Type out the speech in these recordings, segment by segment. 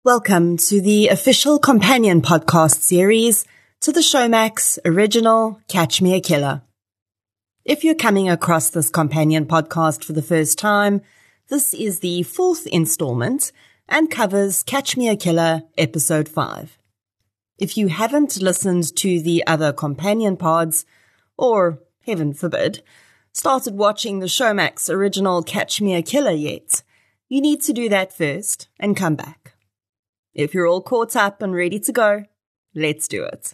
Welcome to the official companion podcast series to the Showmax original Catch Me a Killer. If you're coming across this companion podcast for the first time, this is the fourth installment and covers Catch Me a Killer episode 5. If you haven't listened to the other companion pods, or, heaven forbid, started watching the Showmax original Catch Me a Killer yet, you need to do that first and come back. If you're all caught up and ready to go, let's do it.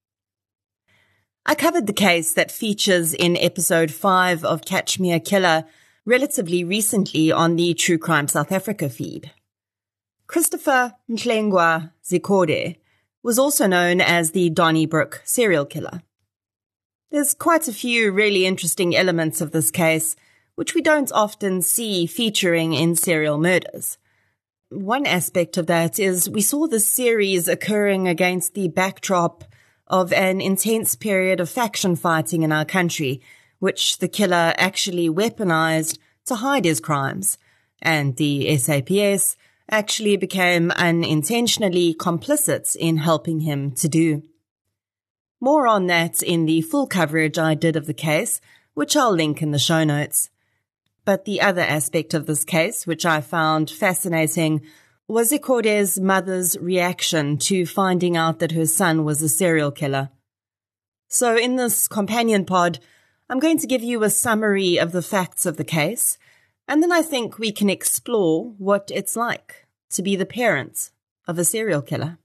I covered the case that features in episode 5 of Catch Me a Killer relatively recently on the True Crime South Africa feed. Christopher Mhlengwa Zikode was also known as the Donnybrook serial killer. There's quite a few really interesting elements of this case, which we don't often see featuring in serial murders. One aspect of that is we saw this series occurring against the backdrop of an intense period of faction fighting in our country, which the killer actually weaponized to hide his crimes, and the SAPS actually became unintentionally complicit in helping him to do. More on that in the full coverage I did of the case, which I'll link in the show notes. But the other aspect of this case, which I found fascinating, was Zikode's mother's reaction to finding out that her son was a serial killer. So in this companion pod, I'm going to give you a summary of the facts of the case, and then I think we can explore what it's like to be the parent of a serial killer.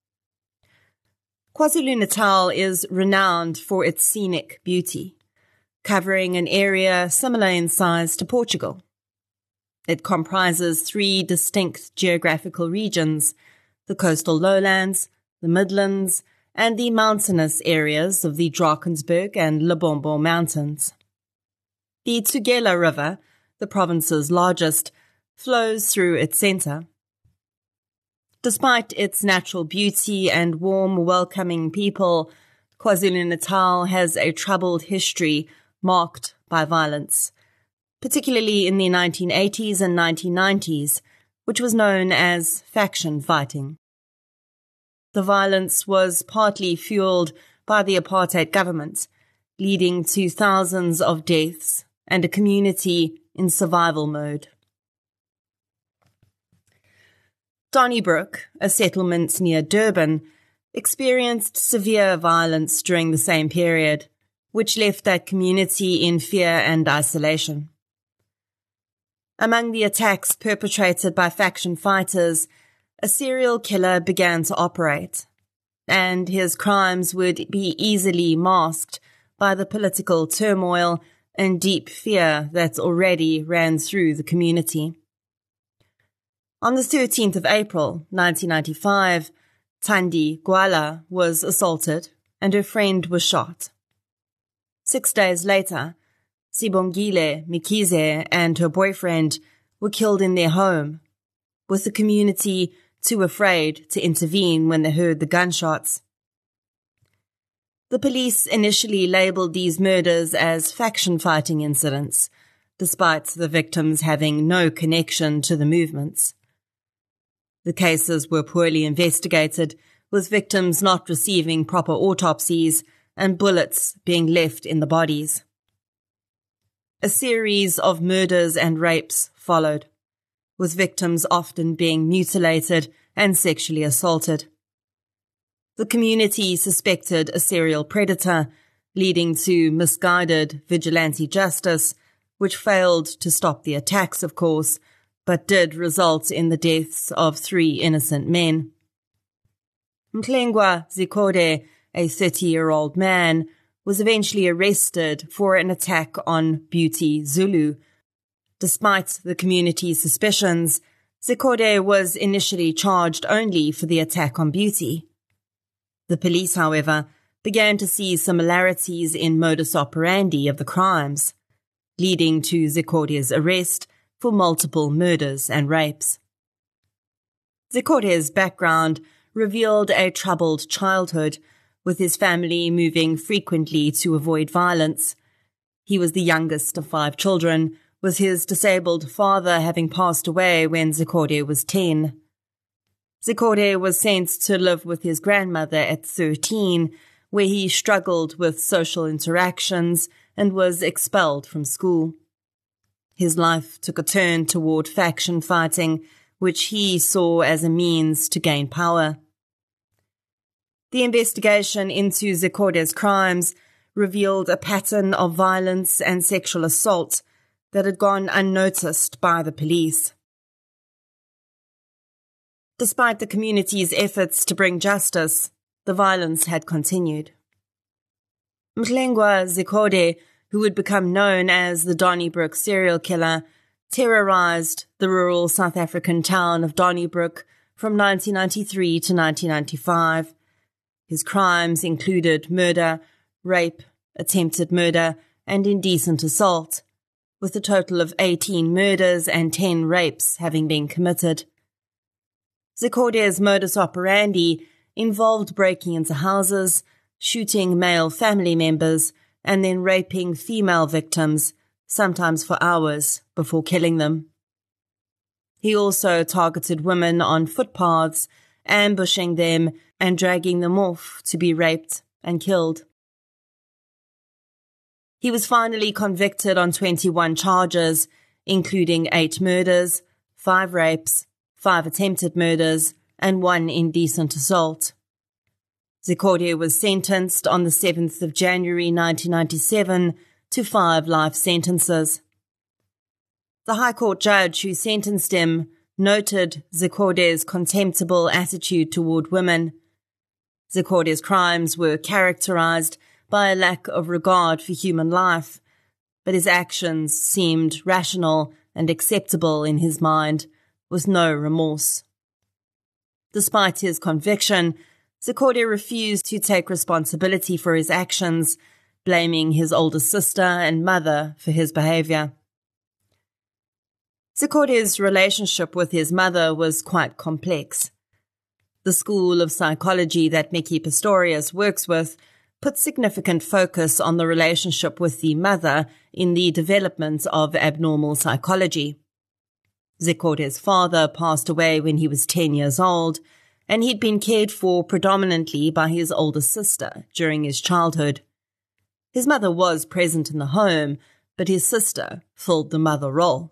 KwaZulu-Natal is renowned for its scenic beauty, covering an area similar in size to Portugal. It comprises 3 distinct geographical regions: the coastal lowlands, the Midlands, and the mountainous areas of the Drakensberg and Lebombo Mountains. The Tugela River, the province's largest, flows through its centre. Despite its natural beauty and warm, welcoming people, KwaZulu-Natal has a troubled history marked by violence, particularly in the 1980s and 1990s, which was known as faction fighting. The violence was partly fueled by the apartheid government, leading to thousands of deaths and a community in survival mode. Donnybrook, a settlement near Durban, experienced severe violence during the same period, which left that community in fear and isolation. Among the attacks perpetrated by faction fighters, a serial killer began to operate, and his crimes would be easily masked by the political turmoil and deep fear that already ran through the community. On the 13th of April, 1995, Thandi Gwala was assaulted and her friend was shot. 6 days later, Sibongile Mikize and her boyfriend were killed in their home, with the community too afraid to intervene when they heard the gunshots. The police initially labelled these murders as faction-fighting incidents, despite the victims having no connection to the movements. The cases were poorly investigated, with victims not receiving proper autopsies and bullets being left in the bodies. A series of murders and rapes followed, with victims often being mutilated and sexually assaulted. The community suspected a serial predator, leading to misguided vigilante justice, which failed to stop the attacks, of course, but did result in the deaths of 3 innocent men. Mhlengwa Zikode, a 30-year-old man, was eventually arrested for an attack on Beauty Zulu. Despite the community's suspicions, Zikode was initially charged only for the attack on Beauty. The police, however, began to see similarities in modus operandi of the crimes, leading to Zikode's arrest for multiple murders and rapes. Zikode's background revealed a troubled childhood, with his family moving frequently to avoid violence. He was the youngest of 5 children, with his disabled father having passed away when Zikode was 10. Zikode was sent to live with his grandmother at 13, where he struggled with social interactions and was expelled from school. His life took a turn toward faction fighting, which he saw as a means to gain power. The investigation into Zikode's crimes revealed a pattern of violence and sexual assault that had gone unnoticed by the police. Despite the community's efforts to bring justice, the violence had continued. Mhlengwa Zikode, who would become known as the Donnybrook serial killer, terrorized the rural South African town of Donnybrook from 1993 to 1995. His crimes included murder, rape, attempted murder, and indecent assault, with a total of 18 murders and 10 rapes having been committed. Zikode's modus operandi involved breaking into houses, shooting male family members, and then raping female victims, sometimes for hours, before killing them. He also targeted women on footpaths, ambushing them and dragging them off to be raped and killed. He was finally convicted on 21 charges, including 8 murders, 5 rapes, 5 attempted murders, and 1 indecent assault. Zikode was sentenced on the 7th of January 1997 to 5 life sentences. The High Court judge who sentenced him noted Zikode's contemptible attitude toward women. Zikode's crimes were characterized by a lack of regard for human life, but his actions seemed rational and acceptable in his mind, with no remorse. Despite his conviction, Zikode refused to take responsibility for his actions, blaming his older sister and mother for his behavior. Zikode's relationship with his mother was quite complex. The school of psychology that Mickey Pistorius works with put significant focus on the relationship with the mother in the development of abnormal psychology. Zikode's father passed away when he was 10 years old, and he'd been cared for predominantly by his older sister during his childhood. His mother was present in the home, but his sister filled the mother role.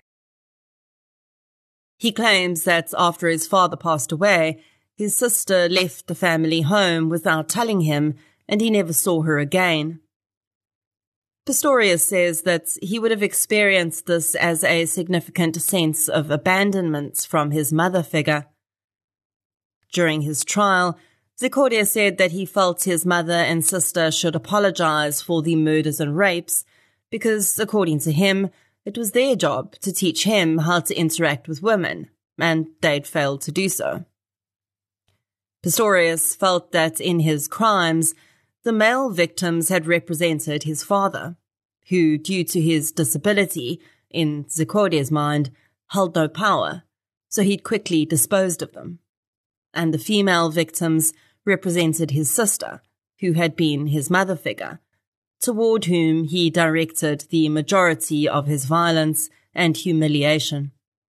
He claims that after his father passed away, his sister left the family home without telling him, and he never saw her again. Pistorius says that he would have experienced this as a significant sense of abandonment from his mother figure. During his trial, Zikode said that he felt his mother and sister should apologize for the murders and rapes because, according to him, it was their job to teach him how to interact with women, and they'd failed to do so. Pistorius felt that in his crimes, the male victims had represented his father, who, due to his disability, in Zikode's mind, held no power, so he'd quickly disposed of them. And the female victims represented his sister, who had been his mother figure, toward whom he directed the majority of his violence and humiliation.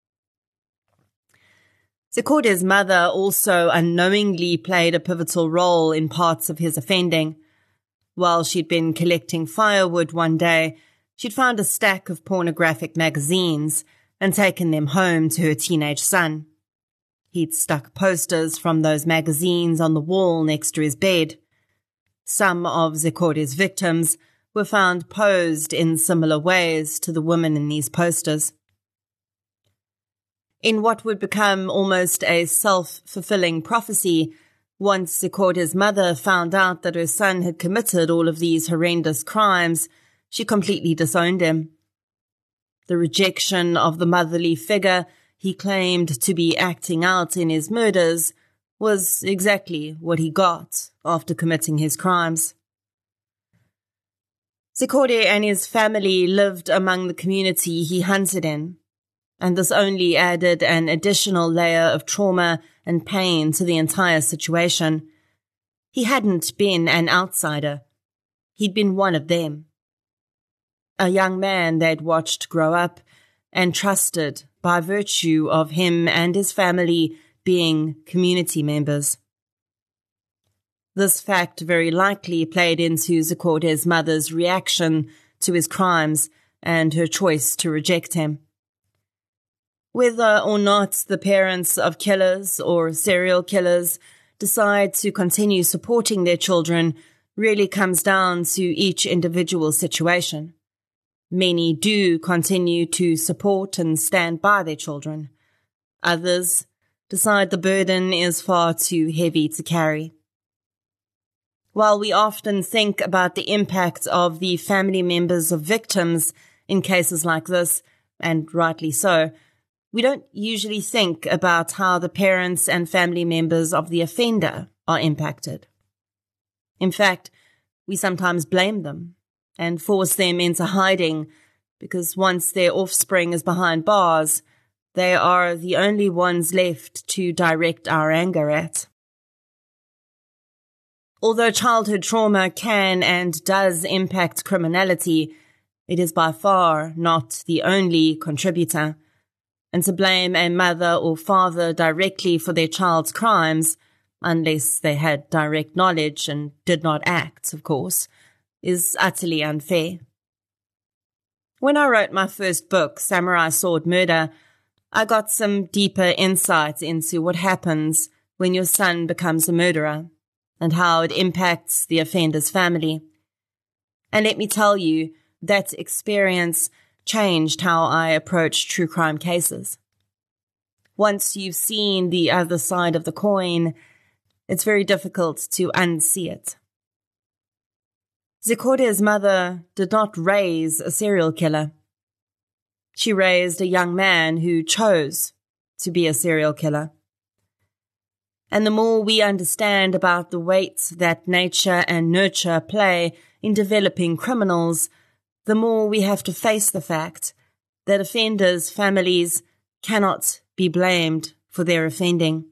Zikode's mother also unknowingly played a pivotal role in parts of his offending. While she'd been collecting firewood one day, she'd found a stack of pornographic magazines and taken them home to her teenage son. He'd stuck posters from those magazines on the wall next to his bed. Some of Zikode's victims were found posed in similar ways to the women in these posters. In what would become almost a self-fulfilling prophecy, once Zikode's mother found out that her son had committed all of these horrendous crimes, she completely disowned him. The rejection of the motherly figure he claimed to be acting out in his murders was exactly what he got after committing his crimes. Zikode and his family lived among the community he hunted in, and this only added an additional layer of trauma and pain to the entire situation. He hadn't been an outsider. He'd been one of them. A young man they'd watched grow up and trusted by virtue of him and his family being community members. This fact very likely played into Zikhode's mother's reaction to his crimes and her choice to reject him. Whether or not the parents of killers or serial killers decide to continue supporting their children really comes down to each individual situation. Many do continue to support and stand by their children. Others decide the burden is far too heavy to carry. While we often think about the impact of the family members of victims in cases like this, and rightly so, we don't usually think about how the parents and family members of the offender are impacted. In fact, we sometimes blame them and force them into hiding because once their offspring is behind bars, they are the only ones left to direct our anger at. Although childhood trauma can and does impact criminality, it is by far not the only contributor. And to blame a mother or father directly for their child's crimes, unless they had direct knowledge and did not act, of course, is utterly unfair. When I wrote my first book, Samurai Sword Murder, I got some deeper insight into what happens when your son becomes a murderer and how it impacts the offender's family. And let me tell you, that experience changed how I approach true crime cases. Once you've seen the other side of the coin, it's very difficult to unsee it. Zikhode's mother did not raise a serial killer. She raised a young man who chose to be a serial killer. And the more we understand about the weight that nature and nurture play in developing criminals, the more we have to face the fact that offenders' families cannot be blamed for their offending.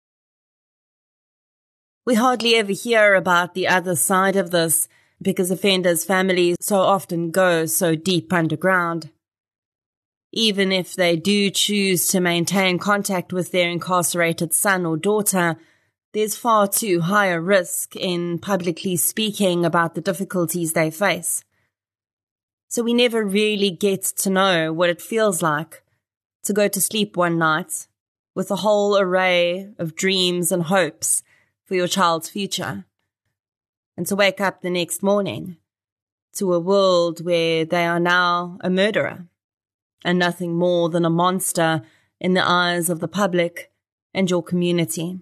We hardly ever hear about the other side of this because offenders' families so often go so deep underground. Even if they do choose to maintain contact with their incarcerated son or daughter, there's far too high a risk in publicly speaking about the difficulties they face. So we never really get to know what it feels like to go to sleep one night with a whole array of dreams and hopes for your child's future, and to wake up the next morning to a world where they are now a murderer and nothing more than a monster in the eyes of the public and your community.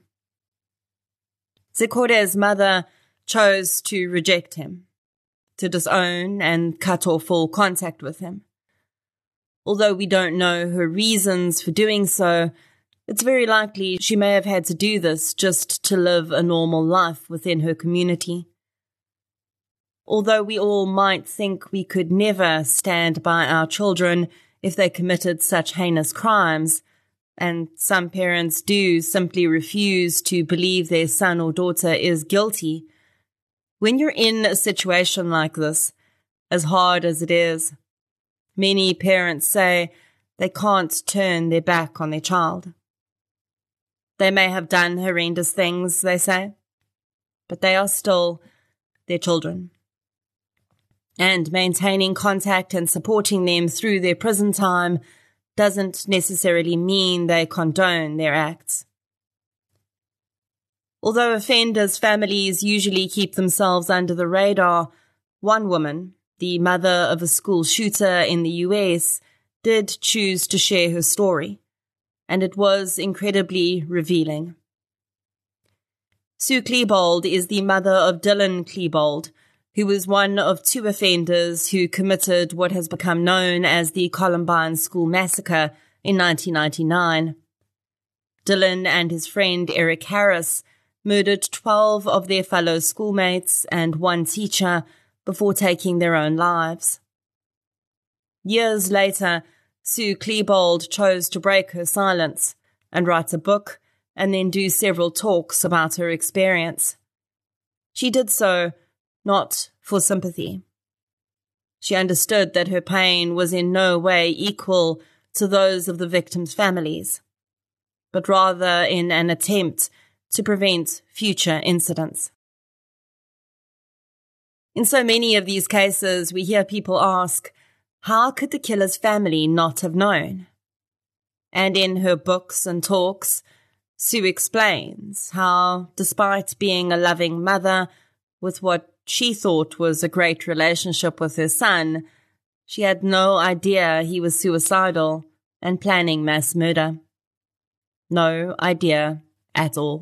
Zikhode's mother chose to reject him, to disown and cut off all contact with him. Although we don't know her reasons for doing so, it's very likely she may have had to do this just to live a normal life within her community. Although we all might think we could never stand by our children if they committed such heinous crimes, and some parents do simply refuse to believe their son or daughter is guilty, when you're in a situation like this, as hard as it is, many parents say they can't turn their back on their child. They may have done horrendous things, they say, but they are still their children. And maintaining contact and supporting them through their prison time doesn't necessarily mean they condone their acts. Although offenders' families usually keep themselves under the radar, one woman, the mother of a school shooter in the US, did choose to share her story, and it was incredibly revealing. Sue Klebold is the mother of Dylan Klebold, who was one of two offenders who committed what has become known as the Columbine School Massacre in 1999. Dylan and his friend Eric Harris murdered 12 of their fellow schoolmates and one teacher before taking their own lives. Years later, Sue Klebold chose to break her silence and write a book and then do several talks about her experience. She did so not for sympathy. She understood that her pain was in no way equal to those of the victims' families. but rather in an attempt to prevent future incidents. In so many of these cases, we hear people ask, how could the killer's family not have known? And in her books and talks, Sue explains how, despite being a loving mother with what she thought was a great relationship with her son, she had no idea he was suicidal and planning mass murder. No idea at all.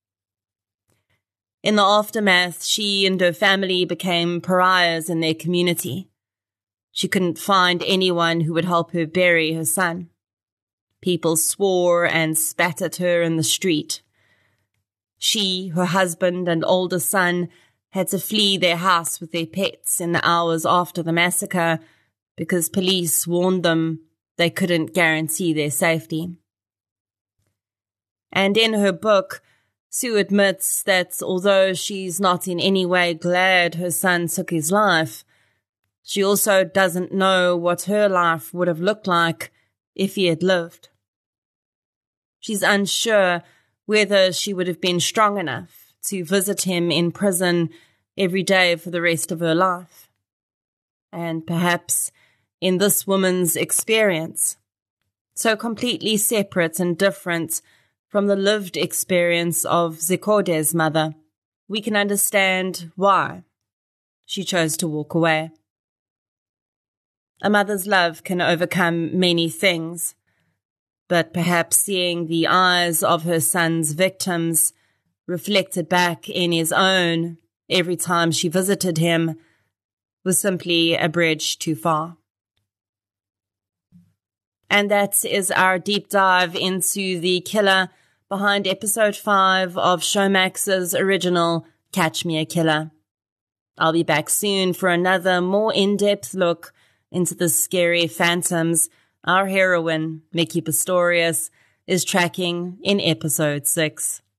In the aftermath, she and her family became pariahs in their community. She couldn't find anyone who would help her bury her son. People swore and spat at her in the street. She, her husband, and older son had to flee their house with their pets in the hours after the massacre because police warned them they couldn't guarantee their safety. And in her book, Sue admits that although she's not in any way glad her son took his life, she also doesn't know what her life would have looked like if he had lived. She's unsure whether she would have been strong enough to visit him in prison every day for the rest of her life. And perhaps in this woman's experience, so completely separate and different from the lived experience of Zikhode's mother, we can understand why she chose to walk away. A mother's love can overcome many things, but perhaps seeing the eyes of her son's victims reflected back in his own every time she visited him was simply a bridge too far. And that is our deep dive into the killer behind episode 5 of Showmax's original Catch Me a Killer. I'll be back soon for another more in-depth look into the scary phantoms our heroine, Mickey Pistorius, is tracking in episode 6.